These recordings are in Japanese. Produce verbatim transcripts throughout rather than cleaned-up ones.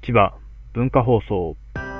千葉文化放送。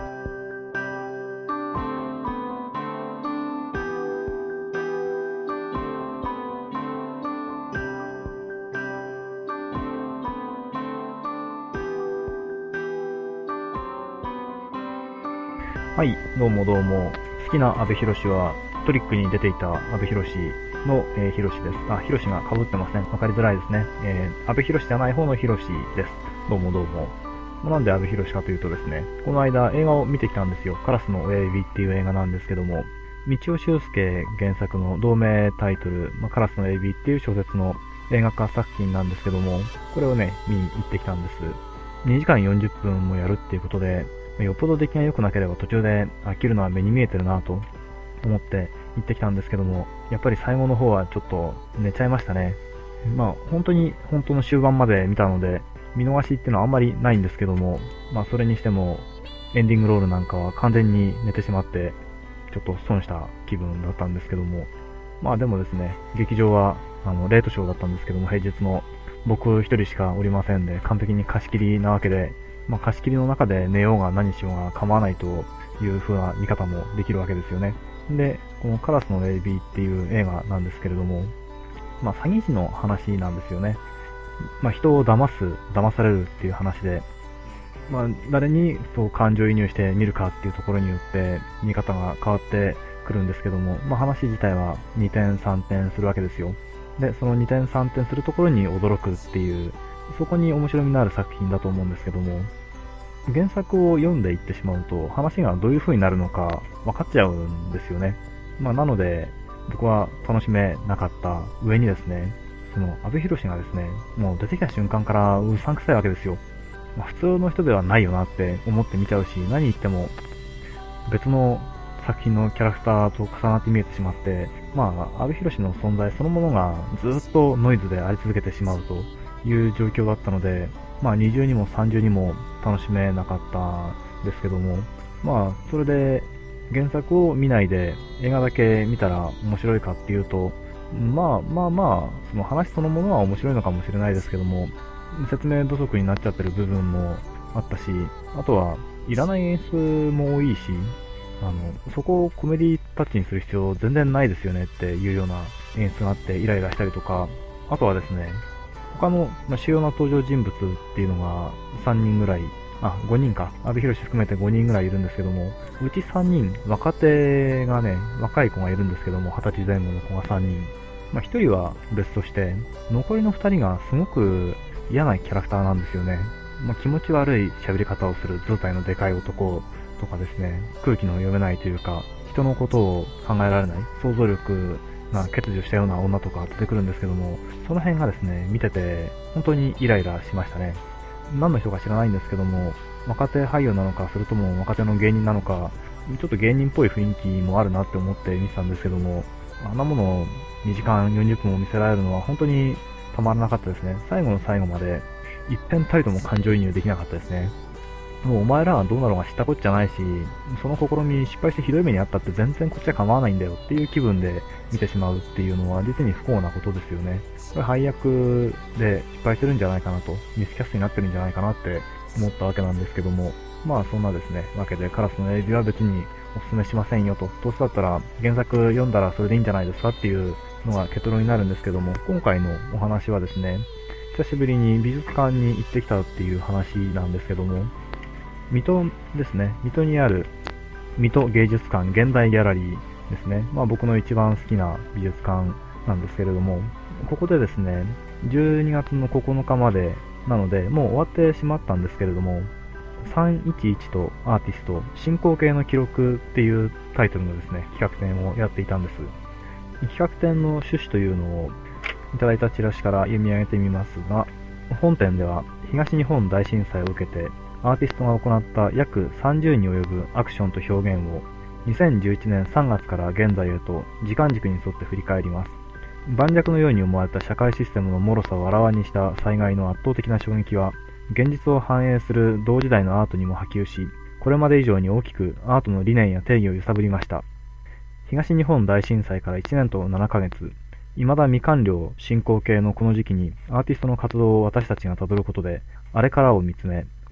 はい、どうもどうも。好きな阿部寛はトリックに出ていた阿部寛の、えー、寛です。あ、寛が被ってますね。わかりづらいですね。えー、阿部寛じゃない方の寛です。どうもどうも。なんで阿部寛かというとですね、この間映画を見てきたんですよ。カラスの親指っていう映画なんですけども、道尾修介原作の同名タイトル、まあ、カラスの親指っていう小説の映画化作品なんですけども、これをね、見に行ってきたんです。にじかんよんじゅっぷんもやるっていうことで、よっぽど出来が良くなければ途中で飽きるのは目に見えてるなと思って行ってきたんですけども、やっぱり最後の方はちょっと寝ちゃいましたね。まあ本当に本当の終盤まで見たので見逃しっていうのはあんまりないんですけども、まあそれにしてもエンディングロールなんかは完全に寝てしまってちょっと損した気分だったんですけども、まあでもですね、劇場はあのレートショーだったんですけども、平日の僕一人しかおりませんで完璧に貸し切りなわけで、まあ、貸し切りの中で寝ようが何しようが構わないという風な見方もできるわけですよね。で、このカラスのレイビーっていう映画なんですけれども、まあ、詐欺師の話なんですよね。まあ、人を騙す、騙されるっていう話で、まあ、誰にそう感情移入して見るかっていうところによって見方が変わってくるんですけども、まあ、話自体はにてんさんてんするわけですよ。で、そのにてんさんてんするところに驚くっていう、そこに面白みのある作品だと思うんですけども、原作を読んでいってしまうと話がどういう風になるのか分かっちゃうんですよね。まあなので僕は楽しめなかった上にですね、その阿部寛がですね、もう出てきた瞬間からうさんくさいわけですよ。まあ、普通の人ではないよなって思って見ちゃうし、何言っても別の作品のキャラクターと重なって見えてしまって、まあ阿部寛の存在そのものがずっとノイズであり続けてしまうという状況だったので、まあ二重にも三重にも楽しめなかったんですけども、まあそれで原作を見ないで映画だけ見たら面白いかっていうと、まあまあまあその話そのものは面白いのかもしれないですけども、説明不足になっちゃってる部分もあったし、あとはいらない演出も多いし、あのそこをコメディタッチにする必要全然ないですよねっていうような演出があってイライラしたりとか、あとはですね、他の、まあ、主要な登場人物っていうのがさんにんぐらい、あ、ごにんか。阿部寛含めてごにんぐらいいるんですけども、うちさんにん、若手がね、若い子がいるんですけども、はたちぜん後の子がさんにん。まあ、ひとりは別として、残りのふたりがすごく嫌なキャラクターなんですよね。まあ、気持ち悪い喋り方をする図体のでかい男とかですね、空気の読めないというか、人のことを考えられない、想像力が欠如したような女とか出てくるんですけども、その辺がですね、見てて本当にイライラしましたね。何の人か知らないんですけども、若手俳優なのか、それとも若手の芸人なのか、ちょっと芸人っぽい雰囲気もあるなって思って見てたんですけども、あんなものをにじかんよんじゅっぷんも見せられるのは本当にたまらなかったですね。最後の最後まで一遍たりとも感情移入できなかったですね。もうお前らはどうなろうが知ったこっちゃないし、その試み失敗してひどい目にあったって全然こっちは構わないんだよっていう気分で見てしまうっていうのは実に不幸なことですよね。これ配役で失敗してるんじゃないかなと、ミスキャストになってるんじゃないかなって思ったわけなんですけども、まあそんなですね、わけでカラスのエビは別にお勧めしませんよと、どうせだったら原作読んだらそれでいいんじゃないですかっていうのが結論になるんですけども、今回のお話はですね、久しぶりに美術館に行ってきたっていう話なんですけども、水戸ですね。水戸にある水戸芸術館現代ギャラリーですね。まあ僕の一番好きな美術館なんですけれども、ここでですね、じゅうにがつのここのかまでなので、もう終わってしまったんですけれども、さんいちいちとアーティスト進行形の記録っていうタイトルのですね、企画展をやっていたんです。企画展の趣旨というのをいただいたチラシから読み上げてみますが、本展では東日本大震災を受けてアーティストが行った約さんじゅうに及ぶアクションと表現をにせんじゅういちねんさんがつから現在へと時間軸に沿って振り返ります。盤石のように思われた社会システムの脆さをあらわにした災害の圧倒的な衝撃は、現実を反映する同時代のアートにも波及し、これまで以上に大きくアートの理念や定義を揺さぶりました。東日本大震災からいちねんとななかげつ、未だ未完了進行形のこの時期にアーティストの活動を私たちがたどることで、あれからを見つめ、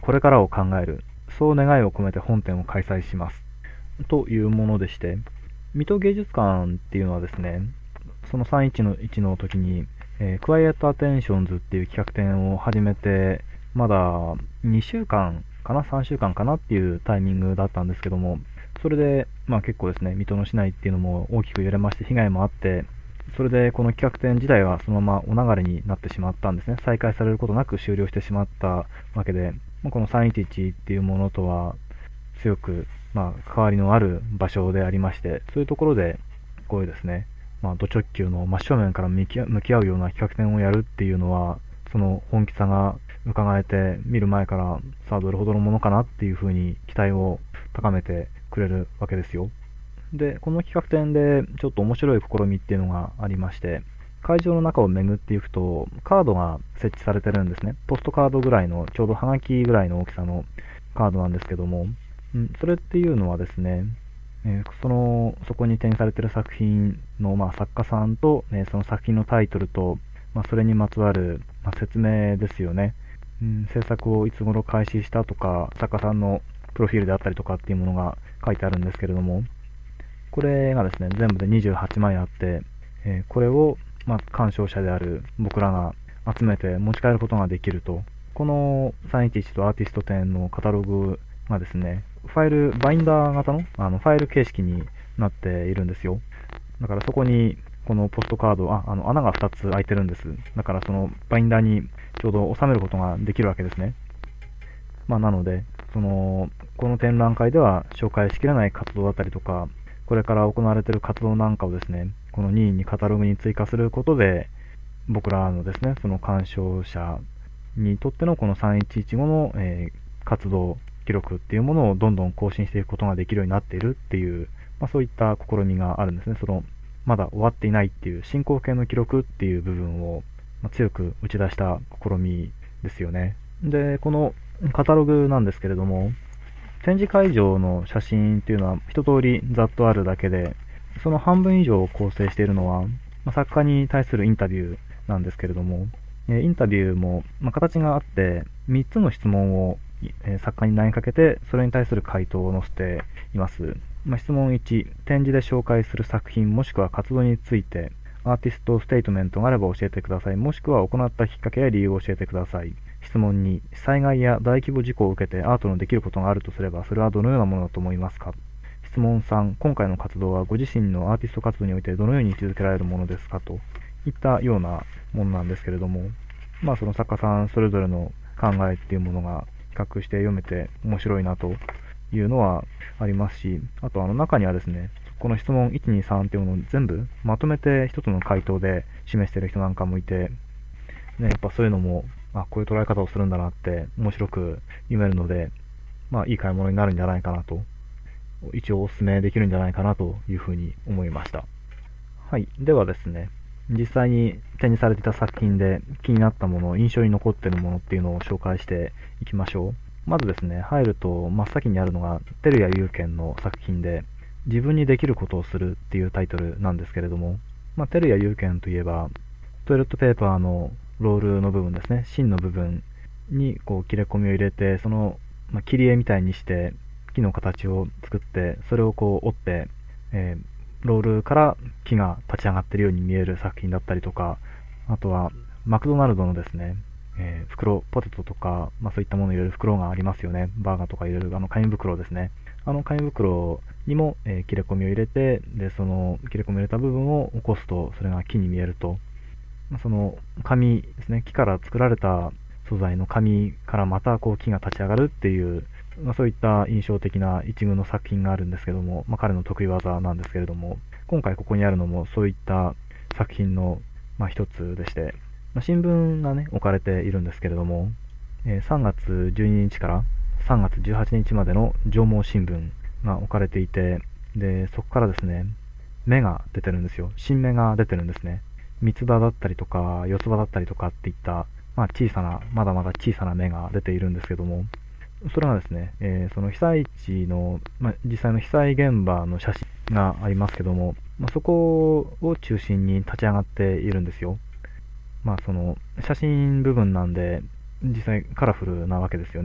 これからを考える、そう願いを込めて本展を開催します。というものでして、水戸芸術館っていうのはですね、そのさんいちのいちの時に、えー、クワイエットアテンションズっていう企画展を始めて、まだにしゅうかんかな、さんしゅうかんかなっていうタイミングだったんですけども、それで、まあ結構ですね、水戸の市内っていうのも大きく揺れまして、被害もあって、それでこの企画展自体はそのままお流れになってしまったんですね。再開されることなく終了してしまったわけで、まあ、このさんいちいちっていうものとは強く、まあ、関わりのある場所でありまして、そういうところで、こういうですね、まあ、ド直球の真正面から向き向き合うような企画展をやるっていうのは、その本気さが伺えて、見る前から、さあどれほどのものかなっていうふうに期待を高めてくれるわけですよ。で、この企画展でちょっと面白い試みっていうのがありまして、会場の中を巡っていくと、カードが設置されてるんですね。ポストカードぐらいの、ちょうどハガキぐらいの大きさのカードなんですけども、んそれっていうのはですね、えーその、そこに展示されている作品の、まあ、作家さんと、ね、その作品のタイトルと、まあ、それにまつわる、まあ、説明ですよね。うん、制作をいつ頃開始したとか、作家さんのプロフィールであったりとかっていうものが書いてあるんですけれども、これがですね、全部でにじゅうはちまいあって、えーこれを、まあ、鑑賞者である僕らが集めて持ち帰ることができると。このさんいちいちとアーティスト展のカタログがですね、ファイル、バインダー型の、あのファイル形式になっているんですよ。だからそこに、このポストカード、あ、あの穴がふたつ開いてるんです。だからそのバインダーにちょうど収めることができるわけですね。まあなので、その、この展覧会では紹介しきれない活動だったりとか、これから行われている活動なんかをですね、この任意にカタログに追加することで、僕らのですね、その鑑賞者にとってのこのさんいちいちごの、えー活動記録っていうものをどんどん更新していくことができるようになっているっていう、まあ、そういった試みがあるんですね。その、まだ終わっていないっていう進行形の記録っていう部分を、まあ、強く打ち出した試みですよね。で、このカタログなんですけれども、展示会場の写真っていうのは一通りざっとあるだけで、その半分以上を構成しているのは、まあ、作家に対するインタビューなんですけれども、えインタビューも、まあ、形があって、みっつの質問を、えー作家に投げかけて、それに対する回答を載せています。まあ、質問いち、展示で紹介する作品もしくは活動について、アーティストステートメントがあれば教えてください。もしくは行ったきっかけや理由を教えてください。質問に、災害や大規模事故を受けてアートのできることがあるとすれば、それはどのようなものだと思いますか？質問さん、今回の活動はご自身のアーティスト活動においてどのように位置づけられるものですか？といったようなものなんですけれども、まあその作家さんそれぞれの考えっていうものが比較して読めて面白いなというのはありますし、あとあの中にはですね、この質問いち、に、さんっていうものを全部まとめて一つの回答で示している人なんかもいて、ね、やっぱそういうのも、あ、こういう捉え方をするんだなって面白く読めるので、まあいい買い物になるんじゃないかなと、一応お勧めできるんじゃないかなというふうに思いました。はい。ではですね、実際に展示されていた作品で気になったもの、印象に残っているものっていうのを紹介していきましょう。まずですね、入ると真っ先にあるのが、照屋祐賢の作品で、自分にできることをするっていうタイトルなんですけれども、まあ、照屋祐賢といえば、トイレットペーパーのロールの部分ですね、芯の部分にこう切れ込みを入れて、その、まあ、切り絵みたいにして木の形を作って、それをこう折って、えーロールから木が立ち上がっているように見える作品だったりとか、あとはマクドナルドのですね、えー袋、ポテトとか、まあそういったものを入れる袋がありますよね。バーガーとか入れるあの紙袋ですね。あの紙袋にも、えー切れ込みを入れて、で、その切れ込みを入れた部分を起こすと、それが木に見えると。まあ、その紙ですね、木から作られた素材の紙からまたこう木が立ち上がるっていう、まあ、そういった印象的な一群の作品があるんですけども、まあ、彼の得意技なんですけれども、今回ここにあるのもそういった作品の、まあ、一つでして、まあ、新聞がね、置かれているんですけれども、えーさんがつじゅうににちからさんがつじゅうはちにちまでの上毛新聞が置かれていて、で、そこからですね、芽が出てるんですよ。新芽が出てるんですね。三つ葉だったりとか、四つ葉だったりとかっていった、まあ小さな、まだまだ小さな芽が出ているんですけども、それがですね、えーその被災地の、まあ、実際の被災現場の写真がありますけども、まあ、そこを中心に立ち上がっているんですよ。まあその写真部分なんで、実際カラフルなわけですよね。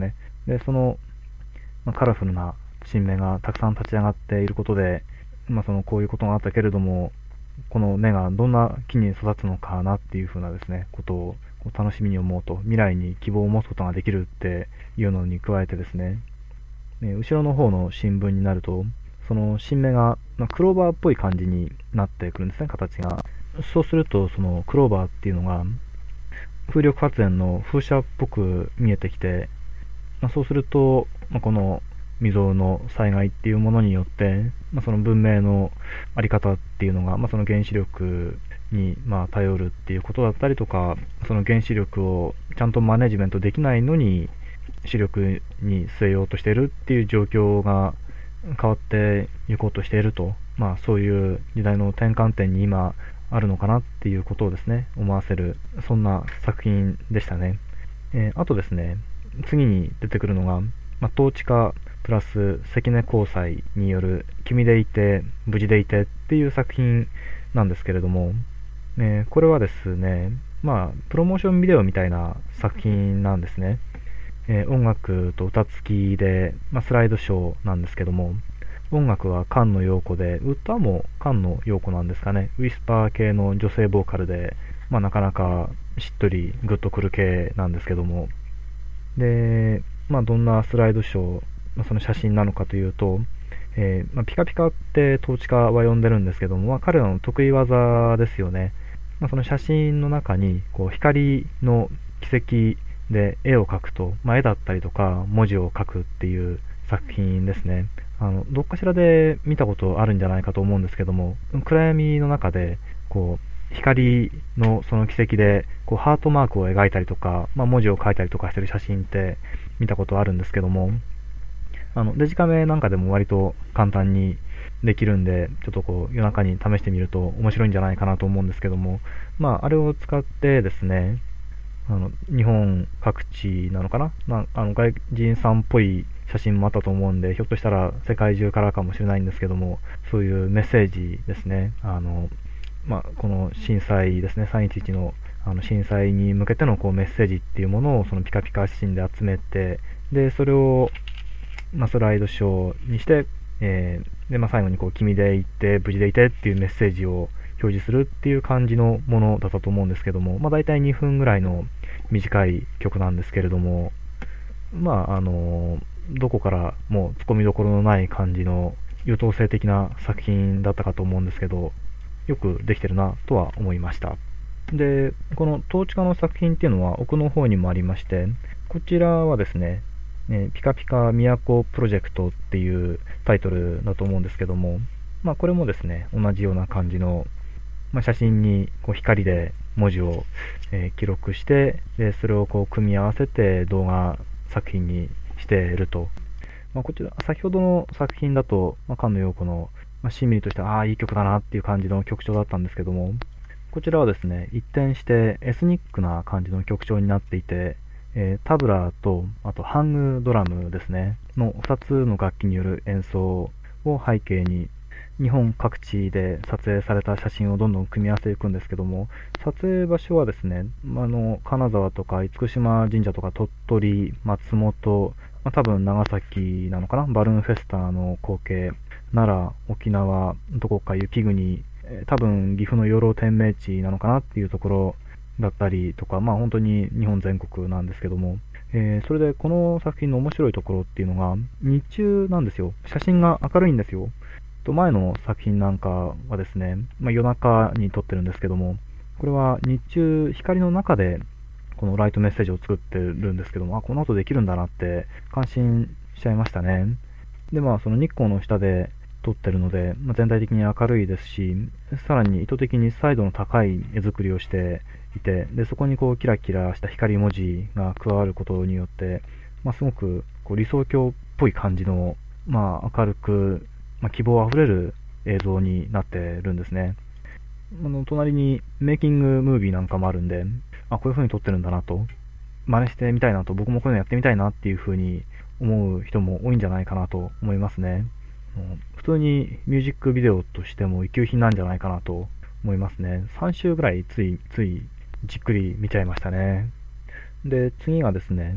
で、その、まあ、カラフルな新芽がたくさん立ち上がっていることで、まあ、そのこういうことがあったけれども、この根がどんな木に育つのかなっていうふうなですね、ことを楽しみに思うと、未来に希望を持つことができるっていうのに加えてですね、後ろの方の新聞になると、その新芽がクローバーっぽい感じになってくるんですね、形が。そうすると、そのクローバーっていうのが、風力発電の風車っぽく見えてきて、まあ、そうすると、まあ、この未曾有の災害っていうものによって、まあ、その文明のあり方っていうのが、まあ、その原子力にまあ頼るっていうことだったりとか、その原子力をちゃんとマネジメントできないのに、主力に据えようとしているっていう状況が変わっていこうとしていると、まあそういう時代の転換点に今あるのかなっていうことをですね、思わせる、そんな作品でしたね。えー、あとですね、次に出てくるのが、まあ、統治下プラス関根交際による君でいて、無事でいてっていう作品なんですけれども、えー、これはですね、まあ、プロモーションビデオみたいな作品なんですね。えー、音楽と歌付きで、まあ、スライドショーなんですけども、音楽は菅野陽子で、歌も菅野陽子なんですかね。ウィスパー系の女性ボーカルで、まあ、なかなかしっとりグッとくる系なんですけども。で、まあ、どんなスライドショー、まあ、その写真なのかというと、えーまあ、ピカピカって統治家は呼んでるんですけども、まあ、彼らの得意技ですよね。まあ、その写真の中にこう光の軌跡で絵を描くと、まあ、絵だったりとか文字を書くっていう作品ですね。あのどっかしらで見たことあるんじゃないかと思うんですけども、暗闇の中でこう光のその軌跡でこうハートマークを描いたりとか、まあ、文字を書いたりとかしてる写真って見たことあるんですけども、あのデジカメなんかでも割と簡単にできるんで、ちょっとこう夜中に試してみると面白いんじゃないかなと思うんですけども、まああれを使ってですね、あの日本各地なのかな、なあの外人さんっぽい写真もあったと思うんで、ひょっとしたら世界中からかもしれないんですけども、そういうメッセージですね、あの、まあ、この震災ですね、さんいちいちのあの震災に向けてのこうメッセージっていうものをそのピカピカ写真で集めて、でそれを、まあ、スライドショーにして、えーでまあ、最後にこう君でいて無事でいてっていうメッセージを表示するっていう感じのものだったと思うんですけども、まあ、大体にふんぐらいの短い曲なんですけれども、まああのどこからも突っ込みどころのない感じの優等生的な作品だったかと思うんですけど、よくできてるなとは思いました。で、この統治下の作品っていうのは奥の方にもありまして、こちらはですね、えー、ピカピカ都プロジェクトっていうタイトルだと思うんですけども、まあこれもですね、同じような感じの、まあ、写真にこう光で文字を、えー、記録して、でそれをこう組み合わせて動画作品にしていると。まあ、こちら、先ほどの作品だと、まあ、菅野陽子の、まあ、しんみりとした、ああ、いい曲だなっていう感じの曲調だったんですけども、こちらはですね、一転してエスニックな感じの曲調になっていて、えー、タブラと、あとハングドラムですね、のふたつの楽器による演奏を背景に、日本各地で撮影された写真をどんどん組み合わせていくんですけども、撮影場所はですね、あの金沢とか厳島神社とか鳥取、松本、まあ、多分長崎なのかな、バルーンフェスタの光景、奈良、沖縄、どこか雪国、多分岐阜の養老天命地なのかなっていうところだったりとか、まあ本当に日本全国なんですけども、えー、それでこの作品の面白いところっていうのが日中なんですよ。写真が明るいんですよ。と前の作品なんかはですね、まあ、夜中に撮ってるんですけども、これは日中光の中でこのライトメッセージを作ってるんですけども、あ、この後できるんだなって感心しちゃいましたね。で、まあその日光の下で撮ってるので、まあ、全体的に明るいですし、さらに意図的に彩度の高い絵作りをしていて、でそこにこうキラキラした光文字が加わることによって、まあ、すごくこう理想郷っぽい感じの、まあ、明るく、まあ、希望あふれる映像になってるんですね。あの隣にメイキングムービーなんかもあるんで、あ、こういう風に撮ってるんだなと、真似してみたいなと、僕もこういうのやってみたいなっていう風に思う人も多いんじゃないかなと思いますね。普通にミュージックビデオとしても一級品なんじゃないかなと思いますね。さん週ぐらいついついじっくり見ちゃいましたね。で、次がですね、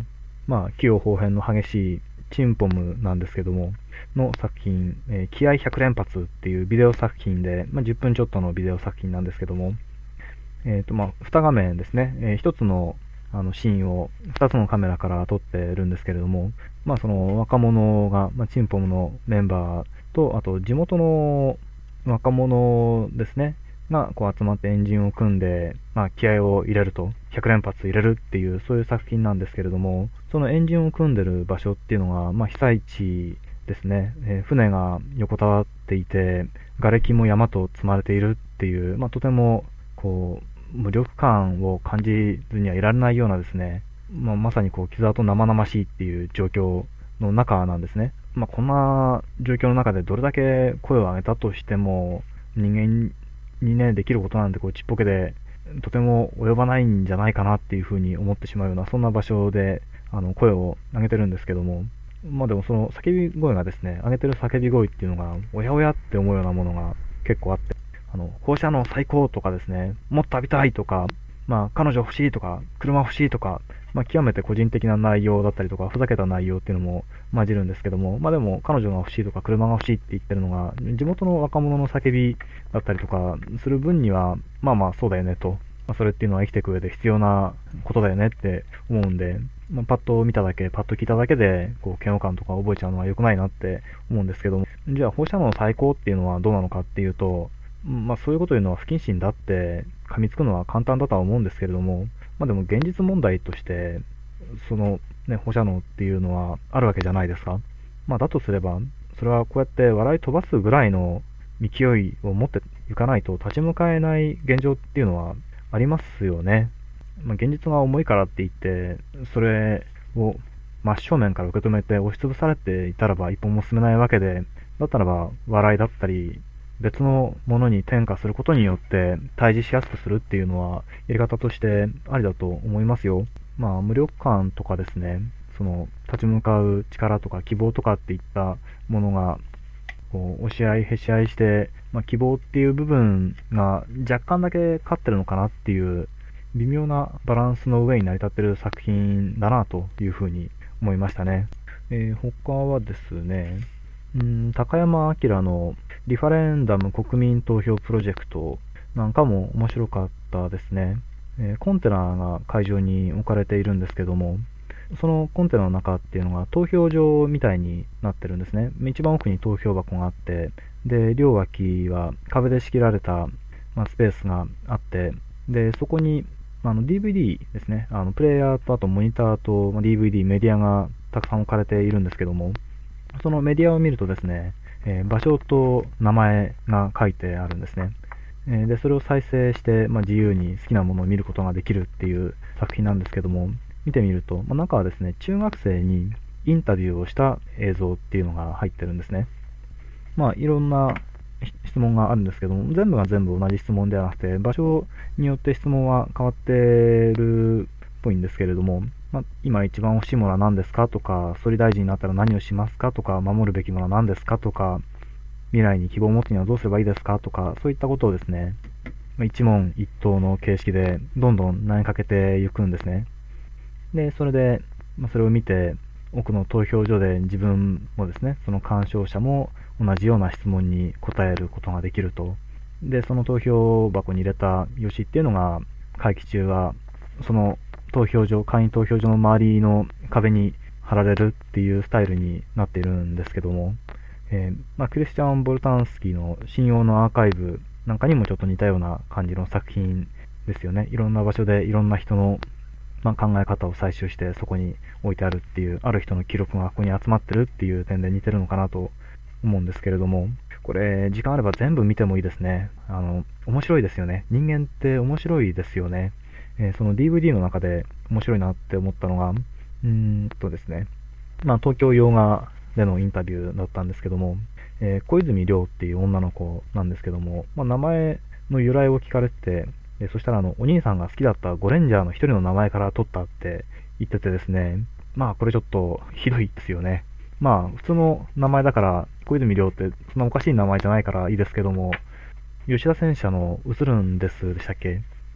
まあ、器用方変の激しいチンポムなんですけども、の作品、えー、気合ひゃく連発っていうビデオ作品で、まあ、じゅっぷんちょっとのビデオ作品なんですけども、えっと、まあ、に画面ですね、えー、ひとつのあのシーンをふたつのカメラから撮ってるんですけれども、まあ、その若者が、まあ、チンポムのメンバーと、あと地元の若者ですね、がこう集まってエンジンを組んで、まあ、気合を入れると、ひゃく連発入れるっていう、そういう作品なんですけれども、そのエンジンを組んでる場所っていうのが、まあ、被災地ですね、えー、船が横たわっていて、瓦礫も山と積まれているっていう、まあ、とても、こう、無力感を感じずにはいられないようなですね、まあ、まさにこう、傷跡生々しいっていう状況の中なんですね。まあ、こんな状況の中でどれだけ声を上げたとしても、人間にね、できることなんてこうちっぽけで、とても及ばないんじゃないかなっていうふうに思ってしまうような、そんな場所で、あの、声を上げてるんですけども、まあでもその叫び声がですね、上げてる叫び声っていうのが、おやおやって思うようなものが結構あって、あの、放射能最高とかですね、もっと浴びたいとか、まあ彼女欲しいとか、車欲しいとか、まあ極めて個人的な内容だったりとか、ふざけた内容っていうのも混じるんですけども、まあでも彼女が欲しいとか、車が欲しいって言ってるのが、地元の若者の叫びだったりとかする分には、まあまあそうだよねと、まあ、それっていうのは生きていく上で必要なことだよねって思うんで、まあ、パッと見ただけ、パッと聞いただけで、こう、嫌悪感とか覚えちゃうのは良くないなって思うんですけども、じゃあ放射能最高っていうのはどうなのかっていうと、まあそういうこと言うのは不謹慎だって噛みつくのは簡単だとは思うんですけれども、まあでも現実問題として、そのね、放射能っていうのはあるわけじゃないですか。まあだとすれば、それはこうやって笑い飛ばすぐらいの勢いを持っていかないと立ち向かえない現状っていうのはありますよね。まあ、現実が重いからって言って、それを真正面から受け止めて押しつぶされていたらば一歩も進めないわけで、だったらば笑いだったり、別のものに転化することによって対峙しやすくするっていうのはやり方としてありだと思いますよ。まあ無力感とかですね、その立ち向かう力とか希望とかっていったものがこう押し合いへし合いして、まあ、希望っていう部分が若干だけ勝ってるのかなっていう微妙なバランスの上に成り立ってる作品だなというふうに思いましたね。えー、他はですね、うん、高山明のリファレンダム国民投票プロジェクトなんかも面白かったですね。えー、コンテナが会場に置かれているんですけども、そのコンテナの中っていうのが投票所みたいになってるんですね。一番奥に投票箱があって、で、両脇は壁で仕切られた、まあ、スペースがあって、で、そこにあの ディーブイディー ですね、あのプレイヤーとあとモニターと、まあ、ディーブイディー、メディアがたくさん置かれているんですけども、そのメディアを見るとですね、えー、場所と名前が書いてあるんですね。えー、で、それを再生して、まあ、自由に好きなものを見ることができるっていう作品なんですけども、見てみると、まあ、中はですね、中学生にインタビューをした映像っていうのが入ってるんですね。まあ、いろんな質問があるんですけども、全部が全部同じ質問ではなくて、場所によって質問は変わってるっぽいんですけれども、まあ、今一番欲しいものは何ですかとか、総理大臣になったら何をしますかとか、守るべきものは何ですかとか、未来に希望を持つにはどうすればいいですかとか、そういったことをですね、一問一答の形式でどんどん投げかけていくんですね。で、それで、まあ、それを見て、奥の投票所で自分もですね、その鑑賞者も同じような質問に答えることができると。で、その投票箱に入れた用紙っていうのが、会期中は、その投票所、会員投票所の周りの壁に貼られるっていうスタイルになっているんですけども、えーまあ、クリスチャン・ボルタンスキーの信用のアーカイブなんかにもちょっと似たような感じの作品ですよね。いろんな場所でいろんな人の、まあ、考え方を採集してそこに置いてあるっていう、ある人の記録がここに集まってるっていう点で似てるのかなと思うんですけれども、これ時間あれば全部見てもいいですね。あの、面白いですよね。人間って面白いですよね。えー、その ディーブイディー の中で面白いなって思ったのが、うーんとですね、まあ、東京洋画でのインタビューだったんですけども、えー、小泉亮っていう女の子なんですけども、まあ、名前の由来を聞かれてて、でそしたらあの、お兄さんが好きだったゴレンジャーの一人の名前から取ったって言っててですね、まあこれちょっとひどいですよね。まあ普通の名前だから、小泉亮ってそんなおかしい名前じゃないからいいですけども、吉田戦車の映るんですでしたっけ？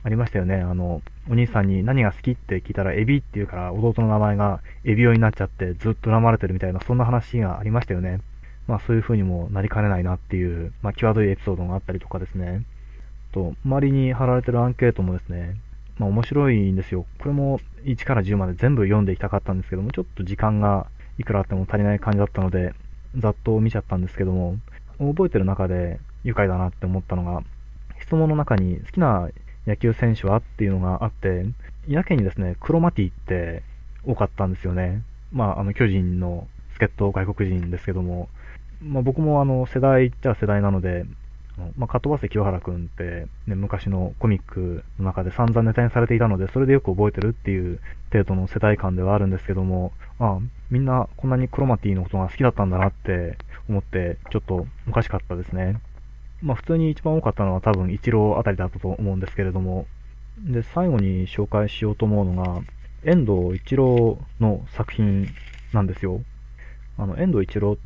ありましたよね。あの、お兄さんに何が好きって聞いたらエビって言うから弟の名前がエビオになっちゃってずっと恨まれてるみたいな、そんな話がありましたよね。まあそういう風にもなりかねないなっていう、まあ際どいエピソードがあったりとかですね。と、周りに貼られてるアンケートもですね、まあ面白いんですよ。これもいちからじゅうまで全部読んでいきたかったんですけども、ちょっと時間がいくらあっても足りない感じだったので、ざっと見ちゃったんですけども、覚えてる中で愉快だなって思ったのが、質問の中に好きな野球選手はっていうのがあって、やけにですね、クロマティって多かったんですよね。まあ、あの、巨人の助っ人外国人ですけども、まあ僕もあの、世代っちゃ世代なので、まあ、かっ飛ばせ清原くんって、ね、昔のコミックの中で散々ネタにされていたので、それでよく覚えてるっていう程度の世代感ではあるんですけども、ああ、みんなこんなにクロマティのことが好きだったんだなって思って、ちょっとおかしかったですね。まあ普通に一番多かったのは多分イチローあたりだったと思うんですけれども、で、最後に紹介しようと思うのが、遠藤一郎の作品なんですよ。あの、遠藤一郎って、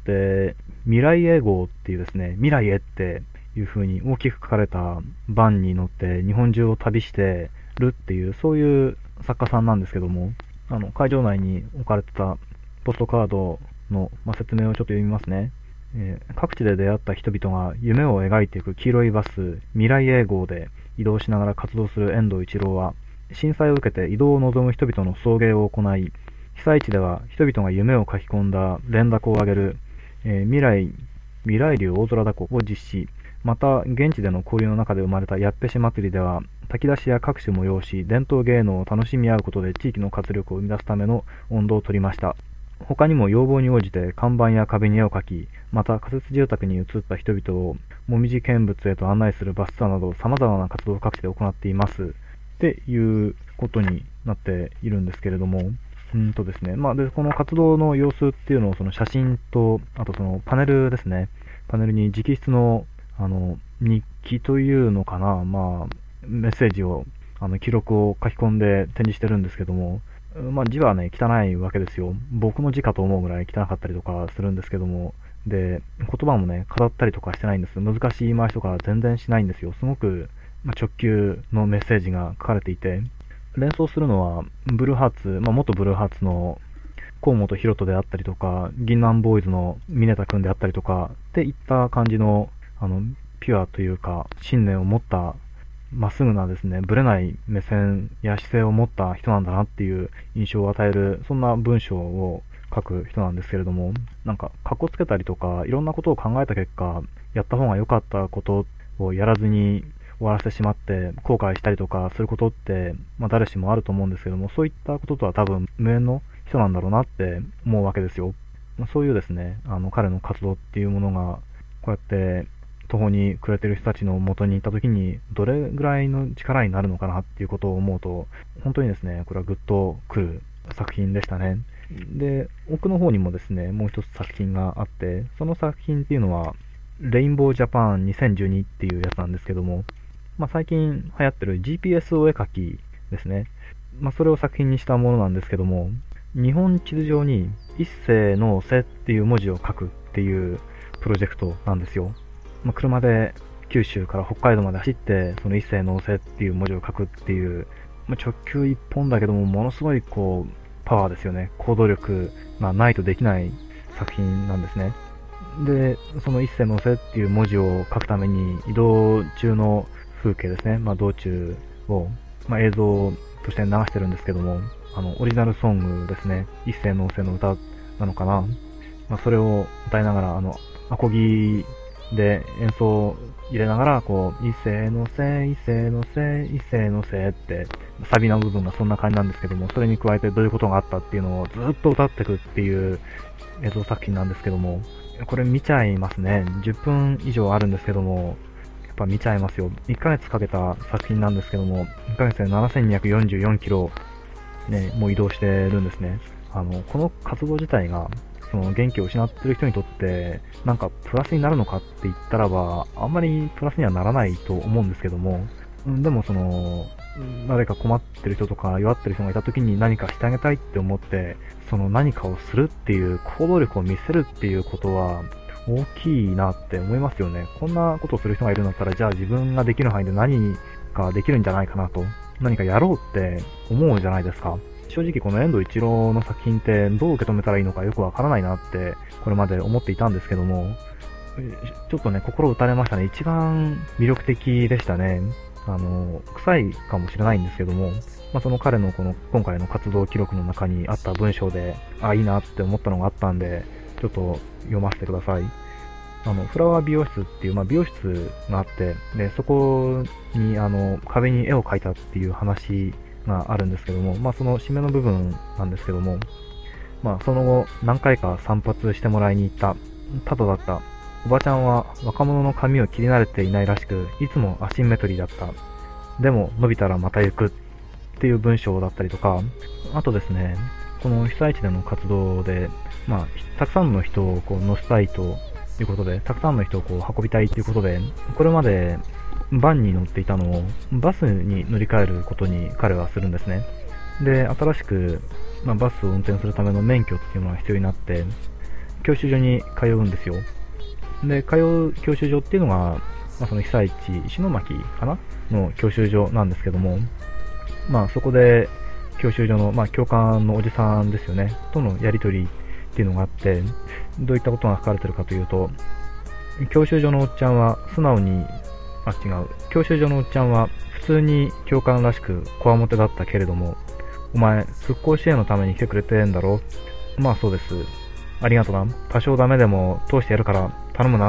未来永劫っていうですね、未来へっていう風に大きく書かれたバンに乗って日本中を旅してるっていう、そういう作家さんなんですけども、あの、会場内に置かれてたポストカードの、まあ、説明をちょっと読みますね。えー各地で出会った人々が夢を描いていく黄色いバス、未来永劫で移動しながら活動する遠藤一郎は、震災を受けて移動を望む人々の送迎を行い、被災地では人々が夢を書き込んだ連絡を上げる、えー未来、未来流大空凧を実施。また、現地での交流の中で生まれたやっぺし祭りでは、炊き出しや各種催し、伝統芸能を楽しみ合うことで地域の活力を生み出すための温度を取りました。他にも要望に応じて看板や壁に絵を描き、また仮設住宅に移った人々をもみじ見物へと案内するバスツアーなど様々な活動を各地で行っています。っていうことになっているんですけれども、うんとですね、まあで、この活動の様子っていうのをその写真と、あとそのパネルですね、パネルに直筆のあの日記というのかな、まあメッセージをあの記録を書き込んで展示してるんですけども、まあ字はね、汚いわけですよ。僕の字かと思うぐらい汚かったりとかするんですけども、で、言葉もね、語ったりとかしてないんです。難しい言い回しとか全然しないんですよ。すごく、まあ、直球のメッセージが書かれていて、連想するのは、ブルーハーツ、まあ、元ブルーハーツの河本ロ人であったりとか、銀杏ボーイズの峰田くんであったりとか、っていった感じの、あの、ピュアというか、信念を持った、まっすぐなですね、ぶれない目線や姿勢を持った人なんだなっていう印象を与える、そんな文章を書く人なんですけれども、なんか、かっこつけたりとか、いろんなことを考えた結果、やった方が良かったことをやらずに終わらせてしまって、後悔したりとかすることって、まあ誰しもあると思うんですけども、そういったこととは多分無縁の人なんだろうなって思うわけですよ。まあ、そういうですね、あの、彼の活動っていうものが、こうやって途方に暮れてる人たちの元に行った時に、どれぐらいの力になるのかなっていうことを思うと、本当にですね、これはグッとくる作品でしたね。で、奥の方にもですね、もう一つ作品があって、その作品っていうのは、レインボージャパンにせんじゅうにっていうやつなんですけども、まあ、最近流行ってる ジーピーエス お絵描きですね。まあ、それを作品にしたものなんですけども、日本地図上に一世の瀬っていう文字を書くっていうプロジェクトなんですよ。まあ、車で九州から北海道まで走って、その一世の瀬っていう文字を書くっていう、まあ、直球一本だけども、ものすごいこう、パワーですよね。行動力がないとできない作品なんですね。で、その一世の瀬っていう文字を書くために移動中の風景ですね、まあ、道中を、まあ、映像として流してるんですけども、あの、オリジナルソングですね、一世の瀬の歌なのかな、まあ、それを歌いながら、あの、アコギで演奏を入れながら、こう、一世の瀬、一世の瀬、一世の瀬って、サビの部分がそんな感じなんですけども、それに加えてどういうことがあったっていうのをずっと歌っていくっていう映像作品なんですけども、これ見ちゃいますね。じゅっぷん以上あるんですけども、やっぱ見ちゃいますよ。いっかげつかけた作品なんですけども、いっかげつでななせんにひゃくよんじゅうよんキロ、ね、もう移動してるんですね。あの、この活動自体が、その元気を失ってる人にとって、なんかプラスになるのかって言ったらば、あんまりプラスにはならないと思うんですけども、でもその、誰か困ってる人とか弱ってる人がいた時に何かしてあげたいって思って、その何かをするっていう行動力を見せるっていうことは大きいなって思いますよね。こんなことをする人がいるんだったら、じゃあ自分ができる範囲で何かできるんじゃないかなと、何かやろうって思うじゃないですか。正直この遠藤一郎の作品ってどう受け止めたらいいのかよくわからないなってこれまで思っていたんですけども、ちょっとね、心打たれましたね。一番魅力的でしたね。あの、臭いかもしれないんですけども、まあ、その彼のこの今回の活動記録の中にあった文章で、あ、いいなって思ったのがあったんで、ちょっと読ませてください。あの、フラワー美容室っていう、まあ、美容室があって、で、そこに、あの、壁に絵を描いたっていう話があるんですけども、まあ、その締めの部分なんですけども、まあ、その後、何回か散髪してもらいに行った。ただだった。おばちゃんは若者の髪を切り慣れていないらしく、いつもアシンメトリーだった。でも、伸びたらまた行くっていう文章だったりとか、あとですね、この被災地での活動で、まあ、たくさんの人をこう乗せたいということで、たくさんの人をこう運びたいということで、これまでバンに乗っていたのをバスに乗り換えることに彼はするんですね。で、新しく、まあ、バスを運転するための免許っていうのが必要になって、教習所に通うんですよ。で、通う教習所っていうのが、まあ、その被災地、石巻かなの教習所なんですけども、まあそこで教習所の、まあ教官のおじさんですよね、とのやりとりっていうのがあって、どういったことが書かれてるかというと、教習所のおっちゃんは素直に、あ、違う、教習所のおっちゃんは普通に教官らしくこわもてだったけれども、お前、復興支援のために来てくれてんだろ？まあそうです。ありがとな。多少ダメでも通してやるから頼むなって。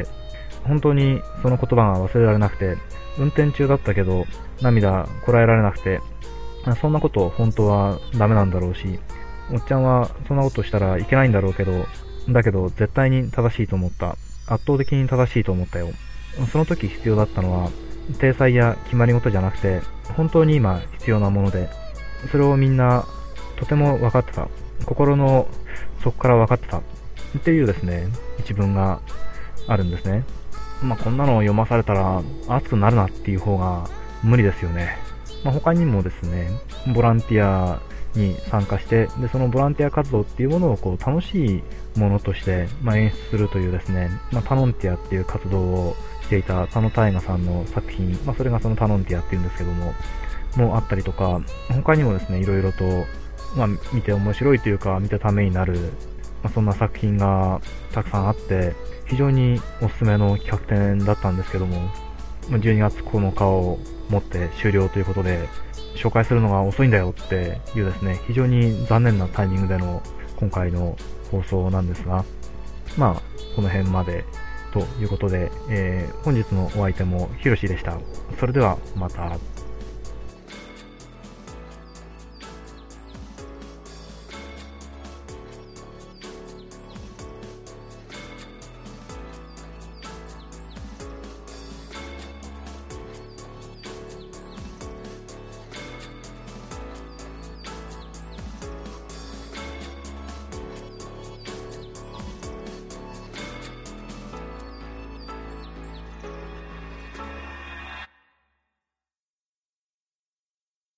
本当にその言葉が忘れられなくて、運転中だったけど涙こらえられなくて、そんなこと本当はダメなんだろうし、おっちゃんはそんなことしたらいけないんだろうけど、だけど絶対に正しいと思った。圧倒的に正しいと思ったよ。その時必要だったのは、体裁や決まり事じゃなくて、本当に今必要なもので、それをみんなとても分かってた。心の底から分かってた。っていうですね、一文があるんですね。まあこんなのを読まされたら熱くなるなっていう方が無理ですよね。まあ他にもですね、ボランティアに参加して、で、そのボランティア活動っていうものをこう楽しいものとして、まあ、演出するというですね、まあ、タノンティアっていう活動をしていた田野大河さんの作品、まあ、それがそのタノンティアっていうんですけども、もあったりとか、他にもですね、いろいろと、まあ、見て面白いというか、見たためになる、まあ、そんな作品がたくさんあって、非常におすすめの企画展だったんですけども、じゅうにがつここのかをもって終了ということで、紹介するのが遅いんだよっていうですね、非常に残念なタイミングでの今回の放送なんですが、まあ、この辺までということで、えー、本日のお相手もひろしでした。それではまた。